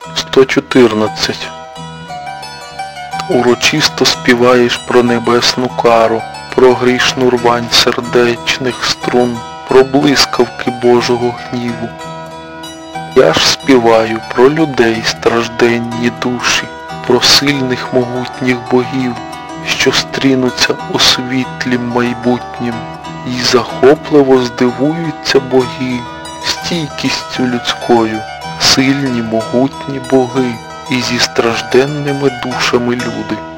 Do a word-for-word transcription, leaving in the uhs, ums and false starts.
сто чотирнадцять. Урочисто співаєш про небесну кару, про грішну рвань сердечних струн, про блискавки Божого гніву. Я ж співаю про людей стражденні душі, про сильних могутніх богів, що стрінуться у світлі майбутнім, і захопливо здивуються боги стійкістю людською, сильні могутні боги, і зі стражденними душами люди.